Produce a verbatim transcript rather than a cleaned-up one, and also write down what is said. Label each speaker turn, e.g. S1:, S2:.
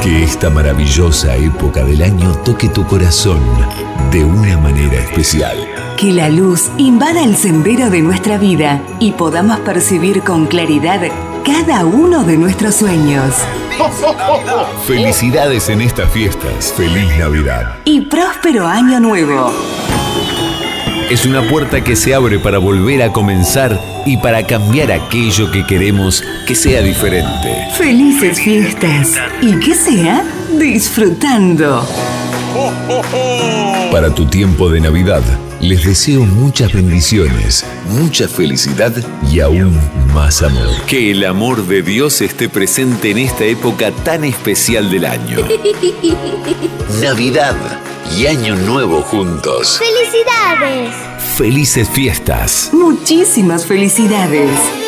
S1: Que esta maravillosa época del año toque tu corazón de una manera especial.
S2: Que la luz invada el sendero de nuestra vida y podamos percibir con claridad cada uno de nuestros sueños.
S1: Felicidades en estas fiestas. Feliz Navidad.
S2: Y próspero año nuevo.
S1: Es una puerta que se abre para volver a comenzar y para cambiar aquello que queremos que sea diferente.
S2: Felices fiestas. Y que sea disfrutando.
S1: Para tu tiempo de Navidad, les deseo muchas bendiciones, mucha felicidad y aún más amor. Que el amor de Dios esté presente en esta época tan especial del año. Navidad y Año Nuevo juntos.
S3: ¡Felicidades!
S1: Felices fiestas.
S2: Muchísimas felicidades.